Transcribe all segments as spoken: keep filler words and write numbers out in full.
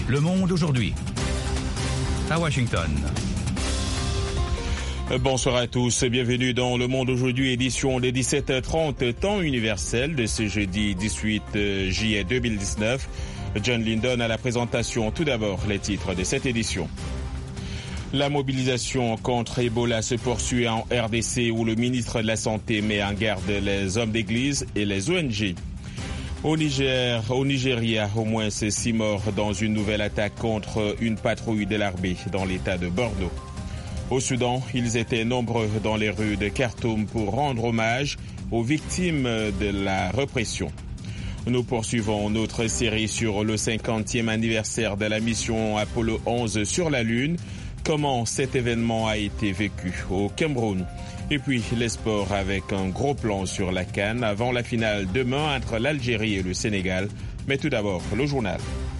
Le Monde aujourd'hui. À Washington. Bonsoir à tous, bienvenue dans Le Monde aujourd'hui, édition de dix-sept heures trente, temps universel de ce jeudi dix-huit juillet deux mille dix-neuf. John Lindon à la présentation. Tout d'abord, les titres de cette édition. La mobilisation contre Ebola se poursuit en R D C où le ministre de la Santé met en garde les hommes d'église et les O N G. Au Niger, au Nigeria, au moins six morts dans une nouvelle attaque contre une patrouille de l'armée dans l'état de Borno. Au Soudan, ils étaient nombreux dans les rues de Khartoum pour rendre hommage aux victimes de la répression. Nous poursuivons notre série sur le cinquantième anniversaire de la mission Apollo onze sur la Lune. Comment cet événement a été vécu au Cameroun. Et puis les sports avec un gros plan sur la CAN avant la finale demain entre l'Algérie et le Sénégal. Mais tout d'abord, le journal.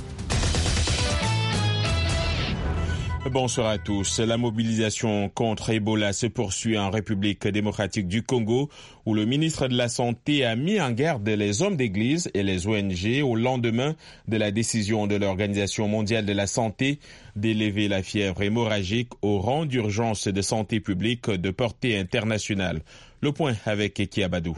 Bonsoir à tous. La mobilisation contre Ebola se poursuit en République démocratique du Congo, où le ministre de la Santé a mis en garde les hommes d'église et les O N G au lendemain de la décision de l'Organisation mondiale de la santé d'élever la fièvre hémorragique au rang d'urgence de santé publique de portée internationale. Le point avec Eki Abadou.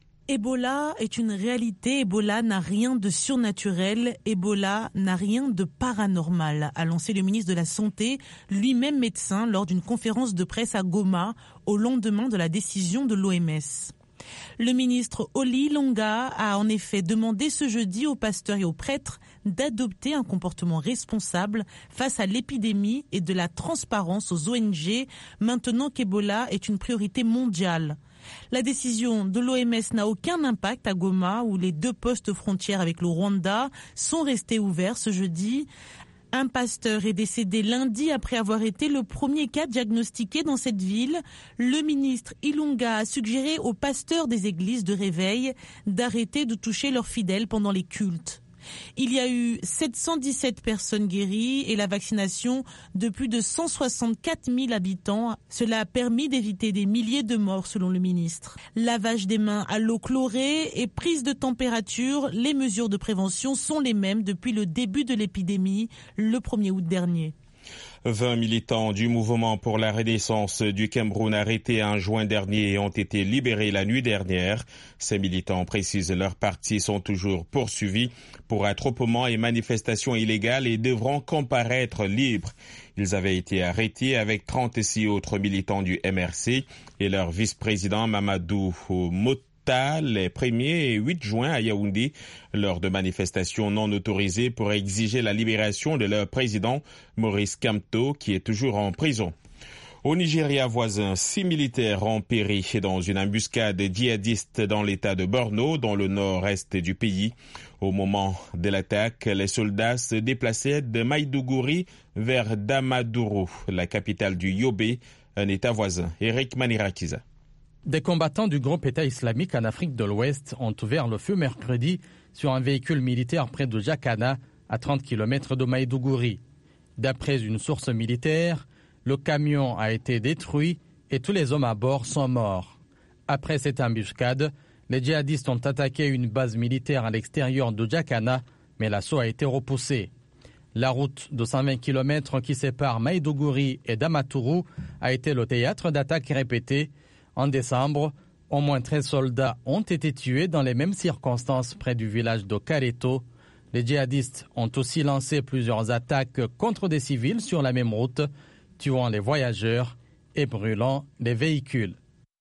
Ebola est une réalité, Ebola n'a rien de surnaturel, Ebola n'a rien de paranormal, a lancé le ministre de la Santé, lui-même médecin, lors d'une conférence de presse à Goma, au lendemain de la décision de l'O M S. Le ministre Oli Longa a en effet demandé ce jeudi aux pasteurs et aux prêtres d'adopter un comportement responsable face à l'épidémie et de la transparence aux O N G, maintenant qu'Ebola est une priorité mondiale. La décision de l'O M S n'a aucun impact à Goma, où les deux postes frontières avec le Rwanda sont restés ouverts ce jeudi. Un pasteur est décédé lundi après avoir été le premier cas diagnostiqué dans cette ville. Le ministre Ilunga a suggéré aux pasteurs des églises de réveil d'arrêter de toucher leurs fidèles pendant les cultes. Il y a eu sept cent dix-sept personnes guéries et la vaccination de plus de cent soixante-quatre mille habitants. Cela a permis d'éviter des milliers de morts selon le ministre. Lavage des mains à l'eau chlorée et prise de température, les mesures de prévention sont les mêmes depuis le début de l'épidémie, le premier août dernier. vingt militants du mouvement pour la renaissance du Cameroun arrêtés en juin dernier ont été libérés la nuit dernière. Ces militants précisent leurs partis sont toujours poursuivis pour attroupement et manifestations illégales et devront comparaître libres. Ils avaient été arrêtés avec trente-six autres militants du M R C et leur vice-président Mamadou Mota les premiers et huit juin à Yaoundé lors de manifestations non autorisées pour exiger la libération de leur président Maurice Kamto qui est toujours en prison. Au Nigeria voisin, six militaires ont péri dans une embuscade djihadiste dans l'état de Borno, dans le nord-est du pays. Au moment de l'attaque, les soldats se déplaçaient de Maïdougouri vers Damadourou, la capitale du Yobe, un état voisin. Eric Manirakiza. Des combattants du groupe État islamique en Afrique de l'Ouest ont ouvert le feu mercredi sur un véhicule militaire près de Jakana, à trente kilomètres de Maïdougouri. D'après une source militaire, le camion a été détruit et tous les hommes à bord sont morts. Après cette embuscade, les djihadistes ont attaqué une base militaire à l'extérieur de Jakana, mais l'assaut a été repoussé. La route de cent vingt kilomètres qui sépare Maïdougouri et Damaturu a été le théâtre d'attaques répétées. En décembre, au moins treize soldats ont été tués dans les mêmes circonstances près du village de Kareto. Les djihadistes ont aussi lancé plusieurs attaques contre des civils sur la même route, tuant les voyageurs et brûlant les véhicules.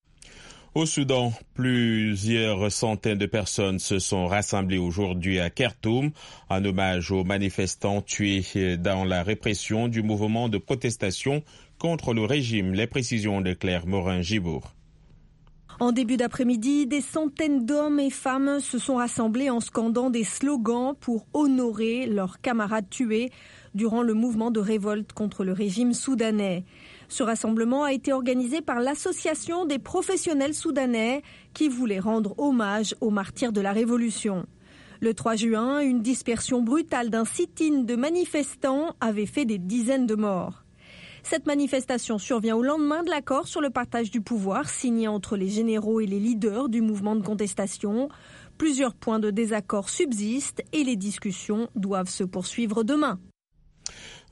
Au Soudan, plusieurs centaines de personnes se sont rassemblées aujourd'hui à Khartoum en hommage aux manifestants tués dans la répression du mouvement de protestation contre le régime. Les précisions de Claire Morin-Gibour. En début d'après-midi, des centaines d'hommes et femmes se sont rassemblés en scandant des slogans pour honorer leurs camarades tués durant le mouvement de révolte contre le régime soudanais. Ce rassemblement a été organisé par l'Association des professionnels soudanais qui voulait rendre hommage aux martyrs de la Révolution. Le trois juin, une dispersion brutale d'un sit-in de manifestants avait fait des dizaines de morts. Cette manifestation survient au lendemain de l'accord sur le partage du pouvoir signé entre les généraux et les leaders du mouvement de contestation. Plusieurs points de désaccord subsistent et les discussions doivent se poursuivre demain.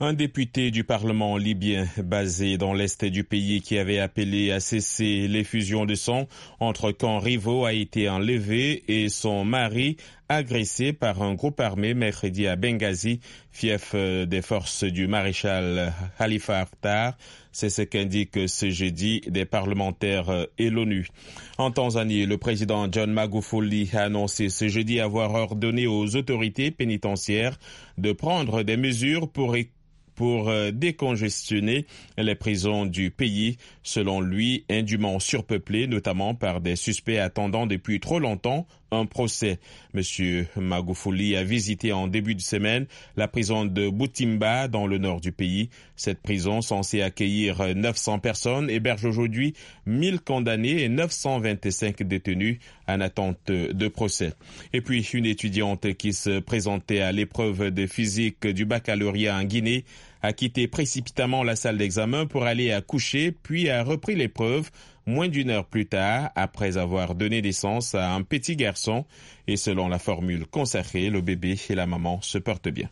Un député du Parlement libyen basé dans l'est du pays qui avait appelé à cesser les fusions de sang entre camps rivaux a été enlevé et son mari agressé par un groupe armé mercredi à Benghazi, fief des forces du maréchal Khalifa Haftar. C'est ce qu'indiquent ce jeudi des parlementaires et l'ONU. En Tanzanie, le président John Magufuli a annoncé ce jeudi avoir ordonné aux autorités pénitentiaires de prendre des mesures pour pour décongestionner les prisons du pays, selon lui, indûment surpeuplées, notamment par des suspects attendant depuis trop longtemps un procès. Monsieur Magufuli a visité en début de semaine la prison de Butimba dans le nord du pays. Cette prison, censée accueillir neuf cents personnes, héberge aujourd'hui mille condamnés et neuf cent vingt-cinq détenus en attente de procès. Et puis, une étudiante qui se présentait à l'épreuve de physique du baccalauréat en Guinée a quitté précipitamment la salle d'examen pour aller accoucher, puis a repris l'épreuve moins d'une heure plus tard, après avoir donné naissance à un petit garçon. Et selon la formule consacrée, le bébé et la maman se portent bien.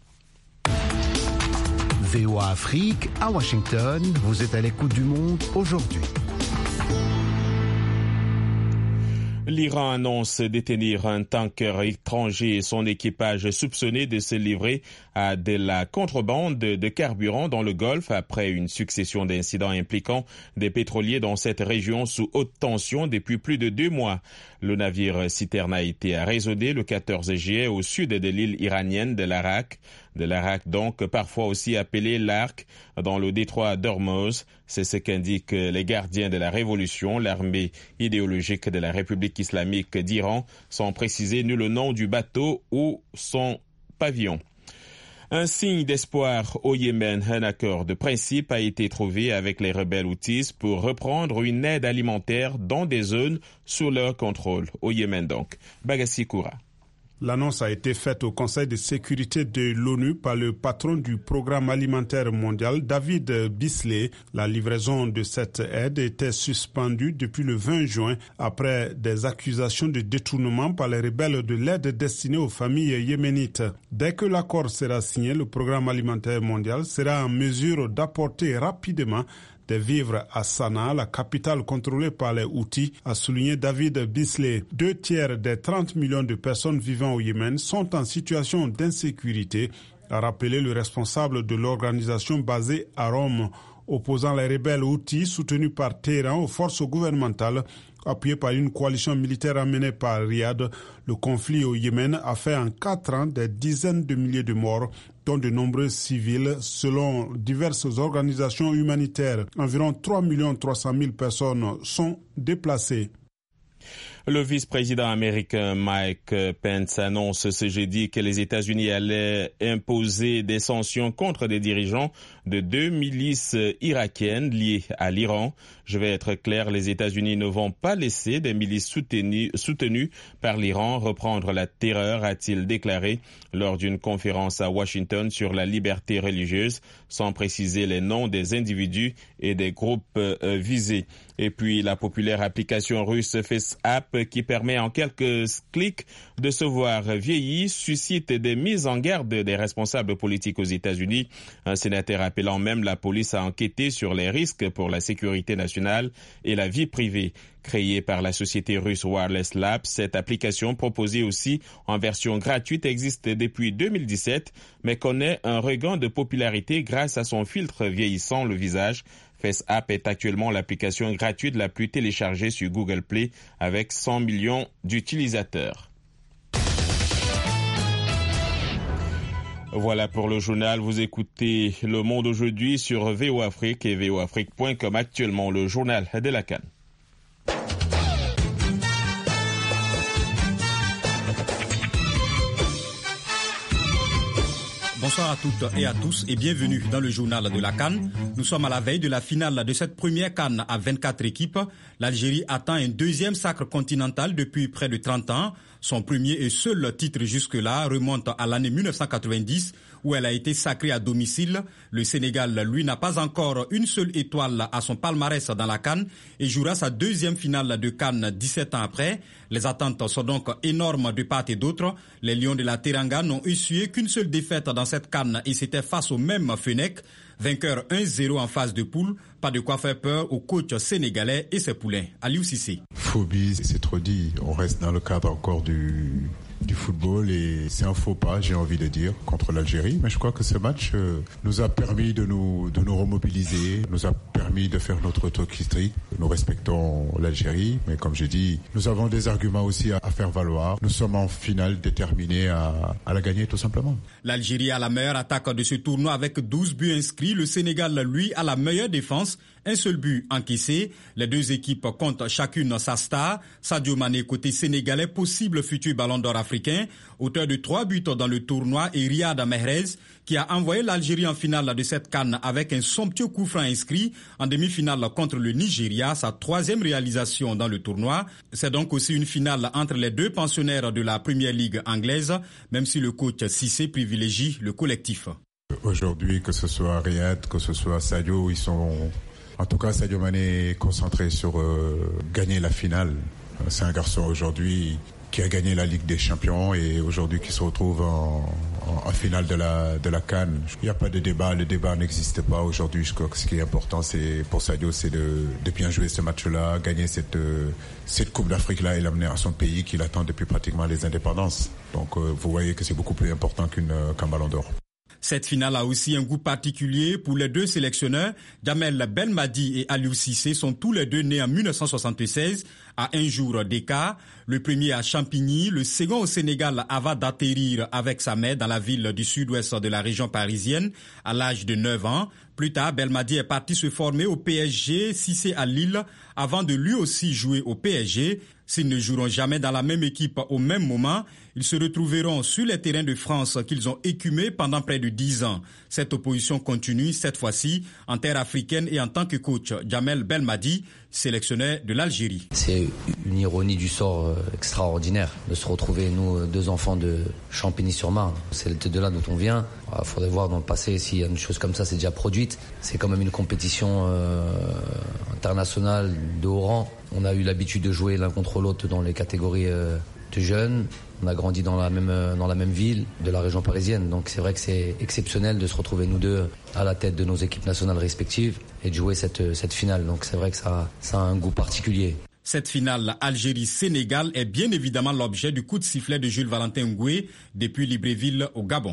V O A Afrique, à Washington, vous êtes à l'écoute du monde aujourd'hui. L'Iran annonce détenir un tanker étranger et son équipage soupçonné de se livrer à de la contrebande de carburant dans le Golfe après une succession d'incidents impliquant des pétroliers dans cette région sous haute tension depuis plus de deux mois. Le navire citerne a été arraisonné le quatorze juillet au sud de l'île iranienne de l'Arak. De l'Arak donc, parfois aussi appelé l'Arc, dans le détroit d'Ormuz. C'est ce qu'indiquent les gardiens de la Révolution, l'armée idéologique de la République islamique d'Iran, sans préciser nul le nom du bateau ou son pavillon. Un signe d'espoir au Yémen, un accord de principe a été trouvé avec les rebelles houthis pour reprendre une aide alimentaire dans des zones sous leur contrôle. Au Yémen donc. Bagassi Koura. L'annonce a été faite au Conseil de sécurité de l'ONU par le patron du programme alimentaire mondial, David Beasley. La livraison de cette aide était suspendue depuis le vingt juin après des accusations de détournement par les rebelles de l'aide destinée aux familles yéménites. Dès que l'accord sera signé, le programme alimentaire mondial sera en mesure d'apporter rapidement des vivres à Sanaa, la capitale contrôlée par les Houthis, a souligné David Beasley. Deux tiers des trente millions de personnes vivant au Yémen sont en situation d'insécurité, a rappelé le responsable de l'organisation basée à Rome, opposant les rebelles Houthis soutenus par Téhéran aux forces gouvernementales. Appuyé par une coalition militaire amenée par Riyad, le conflit au Yémen a fait en quatre ans des dizaines de milliers de morts, dont de nombreux civils. Selon diverses organisations humanitaires, environ trois millions trois cent mille personnes sont déplacées. Le vice-président américain Mike Pence annonce ce jeudi que les États-Unis allaient imposer des sanctions contre des dirigeants de deux milices irakiennes liées à l'Iran. Je vais être clair, les États-Unis ne vont pas laisser des milices soutenues, soutenues par l'Iran reprendre la terreur, a-t-il déclaré lors d'une conférence à Washington sur la liberté religieuse, sans préciser les noms des individus et des groupes euh, visés. Et puis la populaire application russe FaceApp, qui permet en quelques clics de se voir vieilli, suscite des mises en garde des responsables politiques aux États-Unis. Un sénateur appelant même la police à enquêter sur les risques pour la sécurité nationale et la vie privée. Créée par la société russe Wireless Labs, cette application proposée aussi en version gratuite existe depuis deux mille dix-sept, mais connaît un regain de popularité grâce à son filtre vieillissant le visage. FaceApp est actuellement l'application gratuite la plus téléchargée sur Google Play avec cent millions d'utilisateurs. Voilà pour le journal. Vous écoutez Le Monde aujourd'hui sur V O Afrique et V O Afrique point com. Actuellement, le journal de la Cannes. Bonsoir à toutes et à tous et bienvenue dans le journal de la CAN. Nous sommes à la veille de la finale de cette première CAN à vingt-quatre équipes. L'Algérie attend un deuxième sacre continental depuis près de trente ans. Son premier et seul titre jusque-là remonte à l'année mille neuf cent quatre-vingt-dix où elle a été sacrée à domicile. Le Sénégal, lui, n'a pas encore une seule étoile à son palmarès dans la CAN et jouera sa deuxième finale de CAN dix-sept ans après. Les attentes sont donc énormes de part et d'autre. Les Lions de la Teranga n'ont essuyé qu'une seule défaite dans cette CAN et c'était face au même Fenech, vainqueur un zéro en phase de poule. Pas de quoi faire peur au coach sénégalais et ses poulains. Aliou Cissé. Phobie, c'est trop dit. On reste dans le cadre encore du... du football et c'est un faux pas, j'ai envie de dire, contre l'Algérie. Mais je crois que ce match euh, nous a permis de nous, de nous remobiliser, nous a permis de faire notre tour historique. Nous respectons l'Algérie, mais comme je dis, nous avons des arguments aussi à, à faire valoir. Nous sommes en finale déterminés à, à la gagner tout simplement. L'Algérie a la meilleure attaque de ce tournoi avec douze buts inscrits. Le Sénégal, lui, a la meilleure défense. Un seul but encaissé. Les deux équipes comptent chacune sa star. Sadio Mané, côté sénégalais, possible futur ballon d'or africain, auteur de trois buts dans le tournoi, et Riyad Mahrez, qui a envoyé l'Algérie en finale de cette CAN avec un somptueux coup franc inscrit en demi-finale contre le Nigeria, sa troisième réalisation dans le tournoi. C'est donc aussi une finale entre les deux pensionnaires de la Premier League anglaise, même si le coach Cissé privilégie le collectif. Aujourd'hui, que ce soit Riyad, que ce soit Sadio, ils sont... En tout cas, Sadio Mané est concentré sur euh, gagner la finale. C'est un garçon aujourd'hui qui a gagné la Ligue des Champions et aujourd'hui qui se retrouve en, en, en finale de la, de la CAN. Il n'y a pas de débat, le débat n'existe pas aujourd'hui. Je crois que ce qui est important c'est, pour Sadio, c'est de, de bien jouer ce match-là, gagner cette, cette Coupe d'Afrique-là et l'amener à son pays qu'il attend depuis pratiquement les indépendances. Donc euh, vous voyez que c'est beaucoup plus important qu'une, qu'un ballon d'or. Cette finale a aussi un goût particulier pour les deux sélectionneurs. Jamel Belmadi et Aliou Cissé sont tous les deux nés en mille neuf cent soixante-seize, à un jour d'écart. Le premier à Champigny, le second au Sénégal avant d'atterrir avec sa mère dans la ville du sud-ouest de la région parisienne à l'âge de neuf ans. Plus tard, Belmadi est parti se former au P S G, Cissé à Lille, avant de lui aussi jouer au P S G. S'ils ne joueront jamais dans la même équipe au même moment, ils se retrouveront sur les terrains de France qu'ils ont écumés pendant près de dix ans. Cette opposition continue, cette fois-ci, en terre africaine et en tant que coach. Jamel Belmadi, sélectionneur de l'Algérie. C'est une ironie du sort extraordinaire de se retrouver, nous, deux enfants de Champigny-sur-Marne. C'est de là dont on vient. Il faudrait voir dans le passé si une chose comme ça s'est déjà produite. C'est quand même une compétition euh, internationale de haut rang. On a eu l'habitude de jouer l'un contre l'autre dans les catégories euh, de jeunes. On a grandi dans la même dans la même ville de la région parisienne. Donc c'est vrai que c'est exceptionnel de se retrouver nous deux à la tête de nos équipes nationales respectives et de jouer cette cette finale. Donc c'est vrai que ça ça a un goût particulier. Cette finale Algérie-Sénégal est bien évidemment l'objet du coup de sifflet de Jules Valentin Ngoué depuis Libreville au Gabon.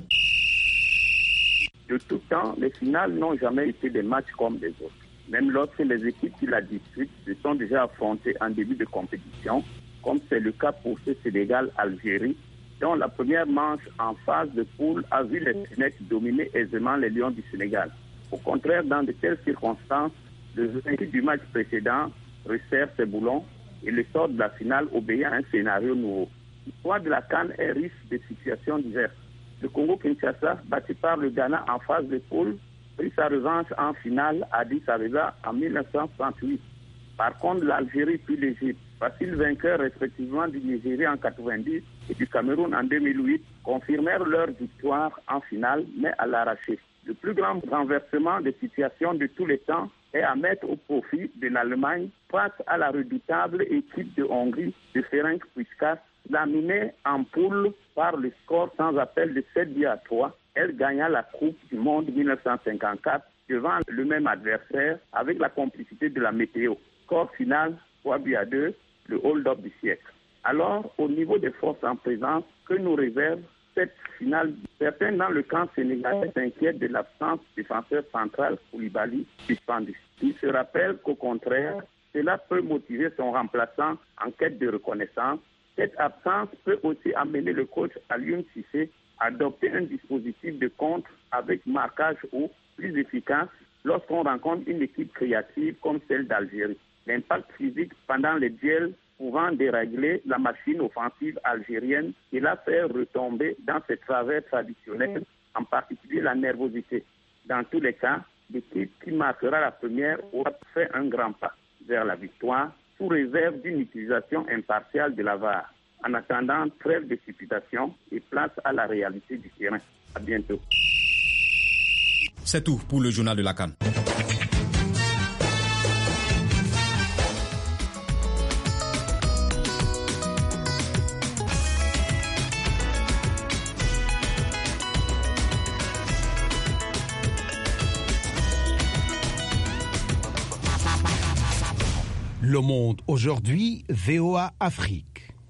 De tout temps, les finales n'ont jamais été des matchs comme les autres. Même lorsque les équipes qui la disputent se sont déjà affrontées en début de compétition, comme c'est le cas pour ce Sénégal-Algérie, dont la première manche en phase de poule a vu les Sénégalais dominer aisément les Lions du Sénégal. Au contraire, dans de telles circonstances, le vainqueur du match précédent resserre ses boulons et le sort de la finale obéit à un scénario nouveau. L'histoire de la CAN est riche de situations diverses. Le Congo-Kinshasa, battu par le Ghana en phase de poule, prit sa revanche en finale à Addis Abeba en mille neuf cent soixante-huit. Par contre, l'Algérie puis l'Égypte, faciles vainqueurs respectivement du Nigeria en quatre-vingt-dix et du Cameroun en deux mille huit, confirmèrent leur victoire en finale, mais à l'arraché. Le plus grand renversement de situation de tous les temps est à mettre au profit de l'Allemagne face à la redoutable équipe de Hongrie de Ferenc Puskás, laminée en poule par le score sans appel de sept buts à trois. Elle gagna la Coupe du Monde mille neuf cent cinquante-quatre devant le même adversaire avec la complicité de la météo. Score final, trois buts à deux, le hold-up du siècle. Alors, au niveau des forces en présence, que nous réserve cette finale? Certains dans le camp sénégalais s'inquiètent de l'absence du défenseur central Koulibaly suspendu. Ils se rappellent qu'au contraire, cela peut motiver son remplaçant en quête de reconnaissance. Cette absence peut aussi amener le coach Aliou Cissé à adopter un dispositif de contre avec marquage haut plus efficace lorsqu'on rencontre une équipe créative comme celle d'Algérie. L'impact physique pendant les duels pouvant dérégler la machine offensive algérienne et la faire retomber dans ses travers traditionnels, en particulier la nervosité. Dans tous les cas, l'équipe qui marquera la première aura fait un grand pas vers la victoire, sous réserve d'une utilisation impartiale de la V A R. En attendant, trêve de supputation et place à la réalité du terrain. À bientôt. C'est tout pour le journal de la CAN. Le Monde aujourd'hui, V O A Afrique.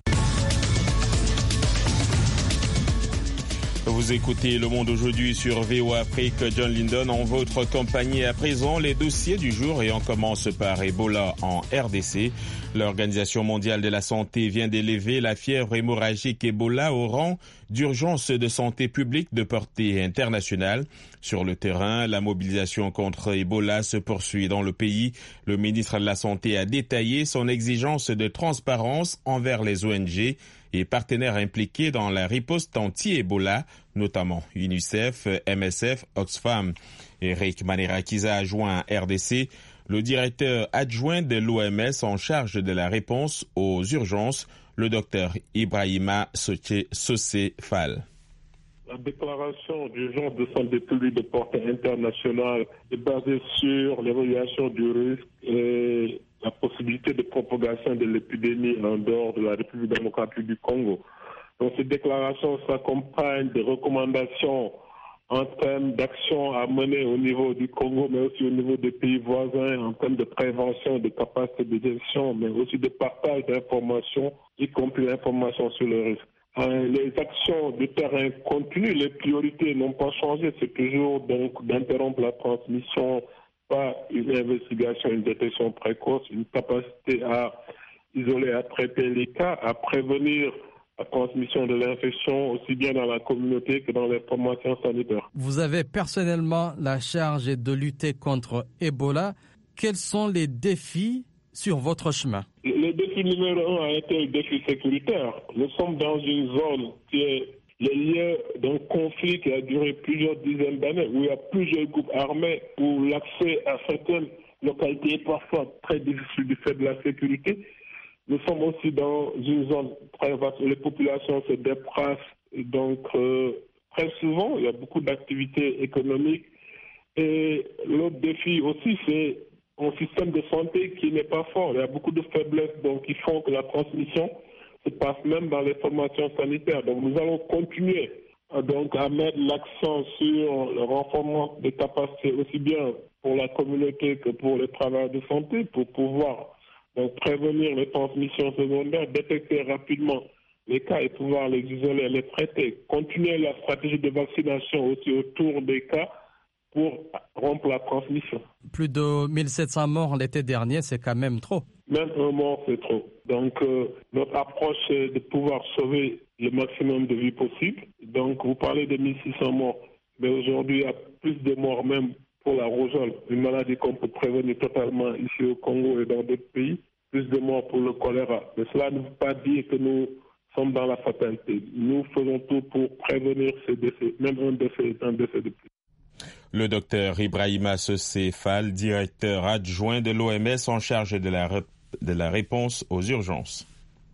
Vous écoutez Le Monde aujourd'hui sur V O A Afrique. John Lindon en votre compagnie. À présent, les dossiers du jour et on commence par Ebola en R D C. L'Organisation mondiale de la santé vient d'élever la fièvre hémorragique Ebola au rang d'urgence de santé publique de portée internationale. Sur le terrain, la mobilisation contre Ebola se poursuit dans le pays. Le ministre de la Santé a détaillé son exigence de transparence envers les O N G et partenaires impliqués dans la riposte anti-Ebola, notamment UNICEF, M S F, Oxfam. Eric Manirakiza a joint à R D C le directeur adjoint de l'O M S en charge de la réponse aux urgences, le docteur Ibrahima Socé Fall. La déclaration d'urgence de santé publique de portée internationale est basée sur l'évaluation du risque et la possibilité de propagation de l'épidémie en dehors de la République démocratique du Congo. Donc cette déclaration s'accompagne de recommandations en termes d'actions à mener au niveau du Congo, mais aussi au niveau des pays voisins, en termes de prévention, de capacité de gestion, mais aussi de partage d'informations, y compris l'information sur le risque. Les actions de terrain continuent, les priorités n'ont pas changé, c'est toujours donc d'interrompre la transmission par une investigation, une détection précoce, une capacité à isoler, à traiter les cas, à prévenir la transmission de l'infection aussi bien dans la communauté que dans les formations sanitaires. Vous avez personnellement la charge de lutter contre Ebola. Quels sont les défis sur votre chemin? Le défi numéro un a été le défi sécuritaire. Nous sommes dans une zone qui est le lieu d'un conflit qui a duré plusieurs dizaines d'années, où il y a plusieurs groupes armés, où l'accès à certaines localités est parfois très difficile du fait de la sécurité. Nous sommes aussi dans une zone très vaste où les populations se déplacent, donc euh, très souvent, il y a beaucoup d'activités économiques. Et l'autre défi aussi, c'est un système de santé qui n'est pas fort. Il y a beaucoup de faiblesses donc, qui font que la transmission se passe même dans les formations sanitaires. Donc nous allons continuer euh, donc, à mettre l'accent sur le renforcement des capacités aussi bien pour la communauté que pour les travailleurs de santé pour pouvoir donc, prévenir les transmissions secondaires, détecter rapidement les cas et pouvoir les isoler, les traiter. Continuer la stratégie de vaccination aussi autour des cas pour rompre la transmission. Plus de mille sept cents morts l'été dernier, c'est quand même trop. Même un mort, c'est trop. Donc, euh, notre approche, c'est de pouvoir sauver le maximum de vies possibles. Donc, vous parlez de mille six cents morts, mais aujourd'hui, il y a plus de morts même pour la rougeole, une maladie qu'on peut prévenir totalement ici au Congo et dans d'autres pays, plus de morts pour le choléra. Mais cela ne veut pas dire que nous sommes dans la fatalité. Nous faisons tout pour prévenir ces décès, même un décès est un décès de plus. Le docteur Ibrahima Socé Fall, directeur adjoint de l'O M S en charge de la, de la réponse aux urgences.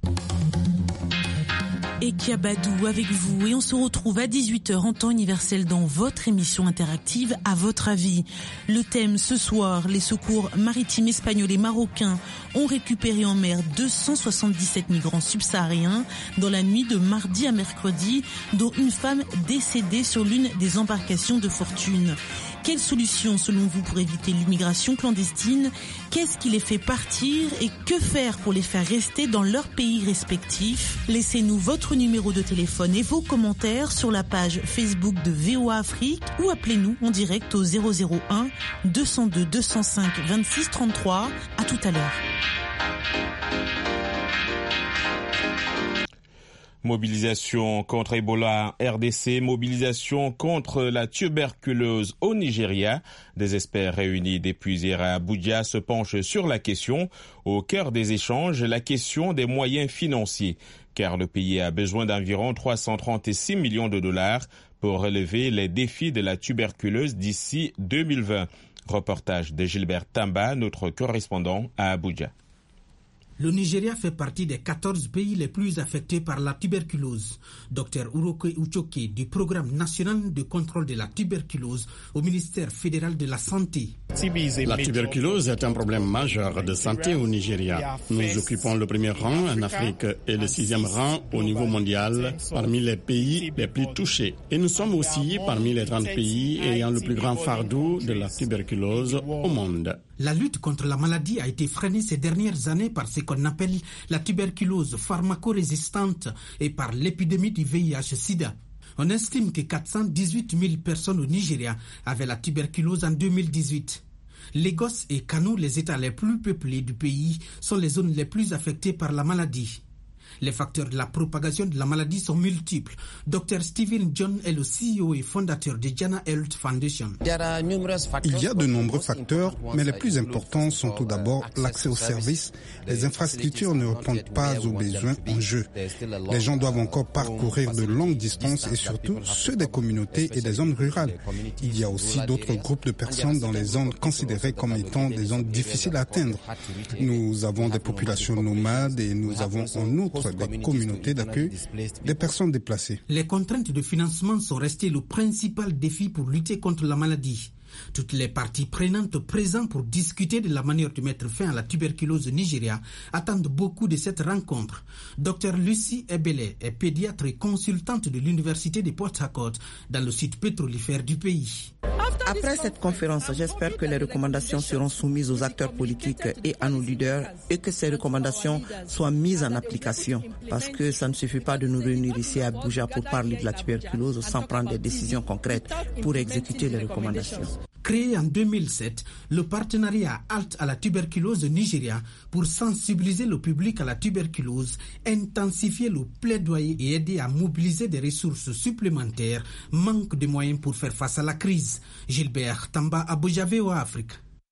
Et Kiabadou avec vous et on se retrouve à dix-huit heures en temps universel dans votre émission interactive À votre avis. Le thème ce soir, les secours maritimes espagnols et marocains ont récupéré en mer deux cent soixante-dix-sept migrants subsahariens dans la nuit de mardi à mercredi, dont une femme décédée sur l'une des embarcations de fortune. Quelle solution selon vous pour éviter l'immigration clandestine? Qu'est-ce qui les fait partir et que faire pour les faire rester dans leur pays respectif? Laissez-nous votre numéro de téléphone et vos commentaires sur la page Facebook de V O A Afrique ou appelez-nous en direct au zéro zéro un deux zéro deux deux zéro cinq vingt-six trente-trois. À tout à l'heure. Mobilisation contre Ebola en R D C, mobilisation contre la tuberculose au Nigeria. Des experts réunis depuis hier à Abuja se penchent sur la question. Au cœur des échanges, la question des moyens financiers, car le pays a besoin d'environ trois cent trente-six millions de dollars pour relever les défis de la tuberculose d'ici deux mille vingt. Reportage de Gilbert Tamba, notre correspondant à Abuja. Le Nigeria fait partie des quatorze pays les plus affectés par la tuberculose. Docteur Uroke Uchoke du Programme national de contrôle de la tuberculose au ministère fédéral de la Santé. La tuberculose est un problème majeur de santé au Nigeria. Nous occupons le premier rang en Afrique et le sixième rang au niveau mondial parmi les pays les plus touchés. Et nous sommes aussi parmi les trente pays ayant le plus grand fardeau de la tuberculose au monde. La lutte contre la maladie a été freinée ces dernières années par ce qu'on appelle la tuberculose pharmacorésistante et par l'épidémie du V I H sida. On estime que quatre cent dix-huit mille personnes au Nigeria avaient la tuberculose en deux mille dix-huit. Lagos et Kano, les États les plus peuplés du pays, sont les zones les plus affectées par la maladie. Les facteurs de la propagation de la maladie sont multiples. Docteur Stephen John est le C E O et fondateur de Jana Health Foundation. Il y a de nombreux facteurs, mais les plus importants sont tout d'abord l'accès aux services. Les infrastructures ne répondent pas aux besoins en jeu. Les gens doivent encore parcourir de longues distances et surtout ceux des communautés et des zones rurales. Il y a aussi d'autres groupes de personnes dans les zones considérées comme étant des zones difficiles à atteindre. Nous avons des populations nomades et nous avons en outre des communautés d'accueil des personnes déplacées. Les contraintes de financement sont restées le principal défi pour lutter contre la maladie. Toutes les parties prenantes présentes pour discuter de la manière de mettre fin à la tuberculose au Nigeria attendent beaucoup de cette rencontre. Docteur Lucie Ebele est pédiatre et consultante de l'Université de Port Harcourt dans le site pétrolifère du pays. Après cette conférence, j'espère que les recommandations seront soumises aux acteurs politiques et à nos leaders et que ces recommandations soient mises en application. Parce que ça ne suffit pas de nous réunir ici à Abuja pour parler de la tuberculose sans prendre des décisions concrètes pour exécuter les recommandations. Créé en deux mille sept, le partenariat Halte à la tuberculose au Nigeria pour sensibiliser le public à la tuberculose, intensifier le plaidoyer et aider à mobiliser des ressources supplémentaires, manque de moyens pour faire face à la crise. Gilbert Tamba, Abuja, V O A Afrique.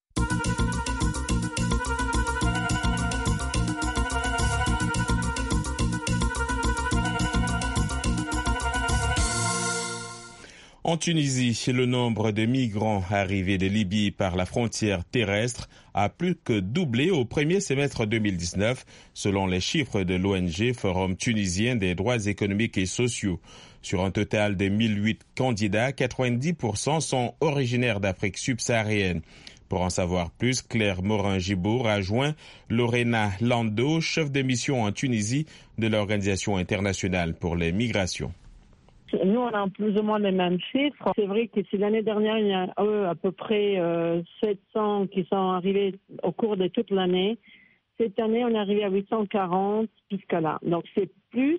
En Tunisie, le nombre de migrants arrivés de Libye par la frontière terrestre a plus que doublé au premier semestre deux mille dix-neuf, selon les chiffres de l'O N G Forum tunisien des droits économiques et sociaux. Sur un total de mille huit candidats, quatre-vingt-dix pour cent sont originaires d'Afrique subsaharienne. Pour en savoir plus, Claire Morin-Gibour a joint Lorena Lando, chef de mission en Tunisie de l'Organisation internationale pour les migrations. Nous, on a plus ou moins les mêmes chiffres. C'est vrai que si l'année dernière, il y a euh, à peu près euh, sept cents qui sont arrivés au cours de toute l'année, cette année, on est arrivé à huit cent quarante jusqu'à là. Donc, c'est plus,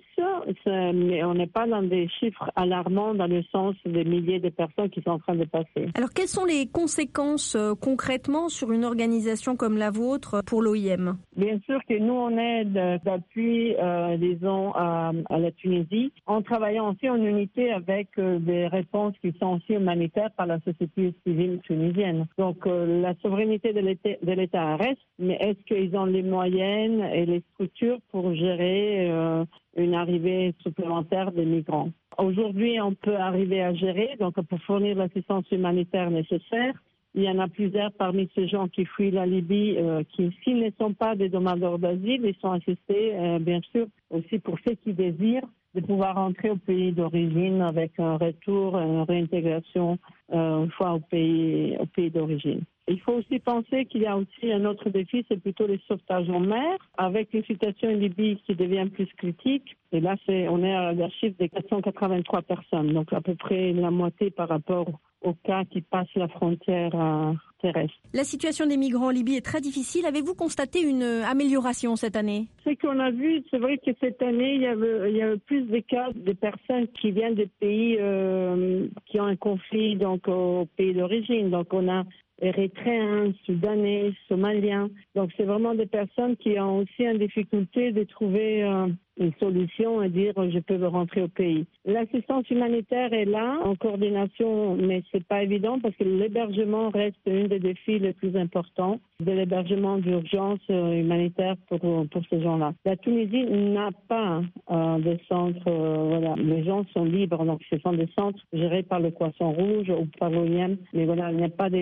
mais on n'est pas dans des chiffres alarmants dans le sens des milliers de personnes qui sont en train de passer. Alors, quelles sont les conséquences euh, concrètement sur une organisation comme la vôtre pour l'O I M ? Bien sûr que nous, on aide d'appui, euh, disons, à, à la Tunisie, en travaillant aussi en unité avec euh, des réponses qui sont aussi humanitaires par la société civile tunisienne. Donc, euh, la souveraineté de l'État, de l'État reste, mais est-ce qu'ils ont les moyens et les structures pour gérer euh, une arrivée supplémentaire des migrants? Aujourd'hui, on peut arriver à gérer, donc pour fournir l'assistance humanitaire nécessaire. Il y en a plusieurs parmi ces gens qui fuient la Libye, euh, qui, s'ils ne sont pas des demandeurs d'asile, ils sont assistés, euh, bien sûr, aussi pour ceux qui désirent de pouvoir rentrer au pays d'origine avec un retour, une réintégration euh, une fois au pays, au pays d'origine. Il faut aussi penser qu'il y a aussi un autre défi, c'est plutôt le sauvetage en mer, avec une situation en Libye qui devient plus critique. Et là, c'est, on est à la chiffre de quatre cent quatre-vingt-trois personnes, donc à peu près la moitié par rapport aux cas qui passent la frontière euh, terrestre. La situation des migrants en Libye est très difficile. Avez-vous constaté une amélioration cette année ? Ce qu'on a vu, c'est vrai que cette année, il y avait, il y avait plus de cas de personnes qui viennent des pays euh, qui ont un conflit donc au pays d'origine. Donc on a Érythréens, Soudanais, Somaliens. Donc c'est vraiment des personnes qui ont aussi une difficulté de trouver euh, une solution et dire je peux rentrer au pays. L'assistance humanitaire est là en coordination, mais c'est pas évident parce que l'hébergement reste un des défis les plus importants, de l'hébergement d'urgence euh, humanitaire pour pour ces gens-là. La Tunisie n'a pas euh, de centres, euh, voilà, les gens sont libres, donc ce sont des centres gérés par le Croissant Rouge ou par l'O I M, mais voilà, il n'y a pas de facilités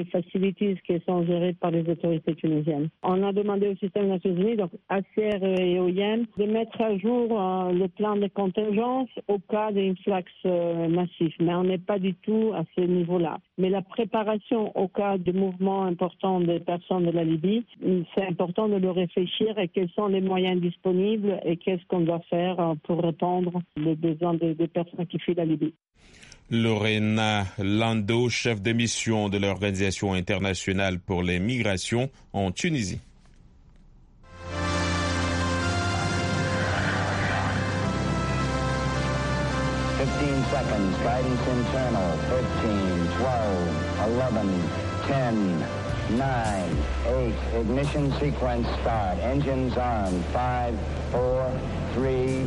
facilities qui sont gérées par les autorités tunisiennes. On a demandé au système des Nations Unies, donc A C R et O I M, de mettre à jour euh, le plan de contingence au cas d'influx euh, massif. Mais on n'est pas du tout à ce niveau-là. Mais la préparation au cas de mouvements importants des personnes de la Libye, c'est important de le réfléchir et quels sont les moyens disponibles et qu'est-ce qu'on doit faire pour répondre aux besoins des, des personnes qui fuient la Libye. Lorena Lando, chef de mission de l'Organisation internationale pour les migrations en Tunisie. fifteen seconds, guidance internal, fifteen, twelve, eleven, ten, nine, eight, ignition sequence start, engines on, five, four, three,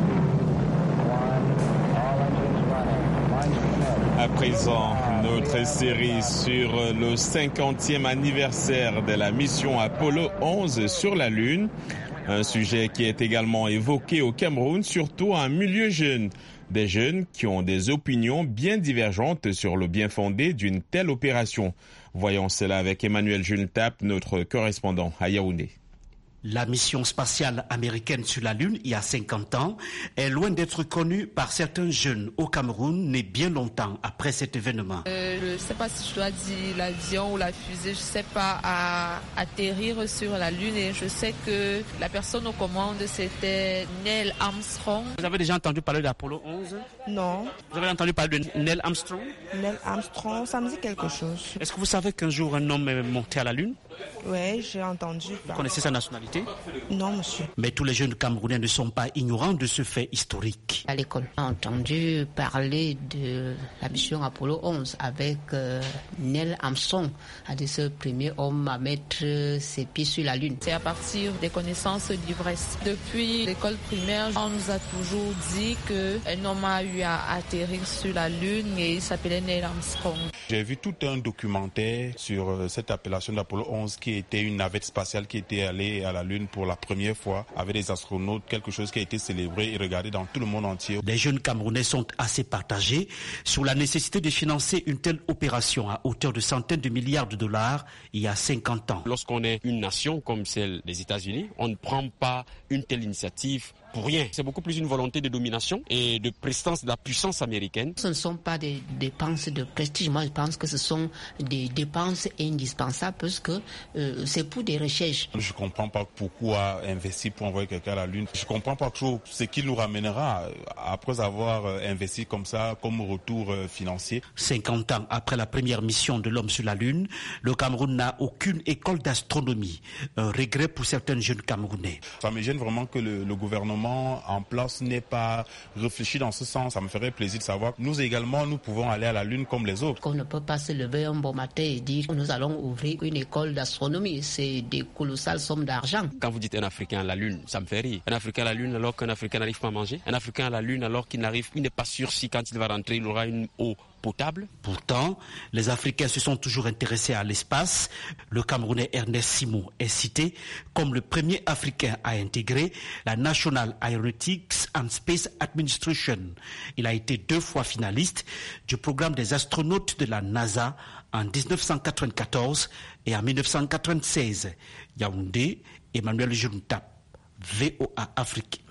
one, all engines running, launch commit. À présent, notre série sur le cinquantième anniversaire de la mission Apollo onze sur la Lune, un sujet qui est également évoqué au Cameroun, surtout en milieu jeune. Des jeunes qui ont des opinions bien divergentes sur le bien fondé d'une telle opération. Voyons cela avec Emmanuel Juntap, notre correspondant à Yaoundé. La mission spatiale américaine sur la Lune, il y a cinquante ans, est loin d'être connue par certains jeunes au Cameroun, nés bien longtemps après cet événement. Euh, je ne sais pas si je dois dire l'avion ou la fusée, je ne sais pas, à atterrir sur la Lune. Et je sais que la personne aux commandes, c'était Neil Armstrong. Vous avez déjà entendu parler d'Apollo onze? Non. Vous avez entendu parler de Neil Armstrong? Neil Armstrong, ça me dit quelque chose. Est-ce que vous savez qu'un jour un homme est monté à la Lune? Oui, j'ai entendu. Vous connaissez sa nationalité? Non, monsieur. Mais tous les jeunes Camerounais ne sont pas ignorants de ce fait historique. À l'école, on a entendu parler de la mission Apollo onze avec euh, Neil Armstrong, à ce premier homme à mettre ses pieds sur la Lune. C'est à partir des connaissances d'ivresse. Depuis l'école primaire, on nous a toujours dit qu'un homme a eu à atterrir sur la Lune et il s'appelait Neil Armstrong. J'ai vu tout un documentaire sur cette appellation d'Apollo onze qui était une navette spatiale qui était allée à la Lune pour la première fois avec des astronautes, quelque chose qui a été célébré et regardé dans tout le monde entier. Les jeunes Camerounais sont assez partagés sur la nécessité de financer une telle opération à hauteur de centaines de milliards de dollars il y a cinquante ans. Lorsqu'on est une nation comme celle des États-Unis, on ne prend pas une telle initiative pour rien. C'est beaucoup plus une volonté de domination et de prestance de la puissance américaine. Ce ne sont pas des dépenses de prestige. Moi, je pense que ce sont des dépenses indispensables parce que euh, c'est pour des recherches. Je ne comprends pas pourquoi investir pour envoyer quelqu'un à la Lune. Je ne comprends pas trop ce qui nous ramènera après avoir investi comme ça, comme retour financier. cinquante ans après la première mission de l'homme sur la Lune, le Cameroun n'a aucune école d'astronomie. Un regret pour certains jeunes Camerounais. Ça me gêne vraiment que le, le gouvernement en place n'ait pas réfléchi dans ce sens. Ça me ferait plaisir de savoir que nous également, nous pouvons aller à la Lune comme les autres. On ne peut pas se lever un bon matin et dire que nous allons ouvrir une école d'astronomie. C'est des colossales sommes d'argent. Quand vous dites un Africain à la Lune, ça me fait rire. Un Africain à la Lune alors qu'un Africain n'arrive pas à manger. Un Africain à la Lune alors qu'il n'arrive, il n'est pas sûr si quand il va rentrer, il aura une eau potable. Pourtant, les Africains se sont toujours intéressés à l'espace. Le Camerounais Ernest Simon est cité comme le premier Africain à intégrer la National Aeronautics and Space Administration. Il a été deux fois finaliste du programme des astronautes de la NASA en dix-neuf cent quatre-vingt-quatorze et en mille neuf cent quatre-vingt-seize. Yaoundé, Emmanuel Juntap, V O A Afrique.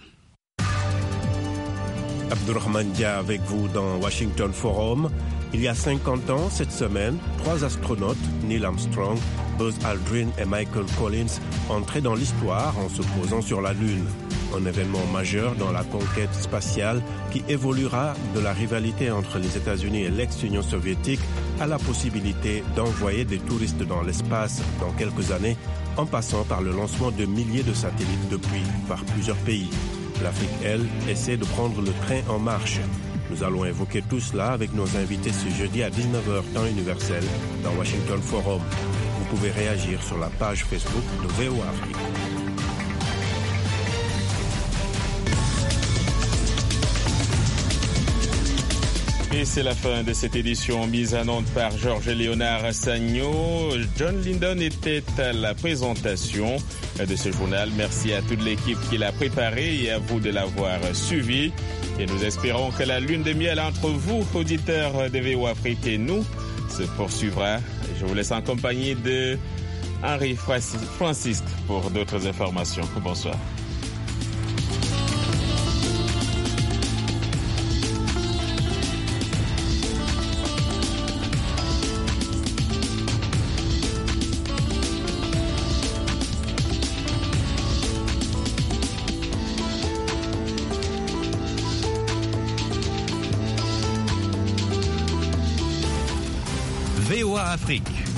Abdourahmane Dia avec vous dans Washington Forum. Il y a cinquante ans, cette semaine, trois astronautes, Neil Armstrong, Buzz Aldrin et Michael Collins, entraient dans l'histoire en se posant sur la Lune. Un événement majeur dans la conquête spatiale qui évoluera de la rivalité entre les États-Unis et l'ex-Union soviétique à la possibilité d'envoyer des touristes dans l'espace dans quelques années, en passant par le lancement de milliers de satellites depuis par plusieurs pays. L'Afrique, elle, essaie de prendre le train en marche. Nous allons évoquer tout cela avec nos invités ce jeudi à dix-neuf heures temps universel dans Washington Forum. Vous pouvez réagir sur la page Facebook de V O A Afrique. Et c'est la fin de cette édition mise en onde par Georges Léonard Sagno. John Lindon était à la présentation de ce journal. Merci à toute l'équipe qui l'a préparé et à vous de l'avoir suivi. Et nous espérons que la lune de miel entre vous, auditeurs de V O Afrique, et nous se poursuivra. Je vous laisse en compagnie de Henri Francis pour d'autres informations. Bonsoir. V O A Afrique.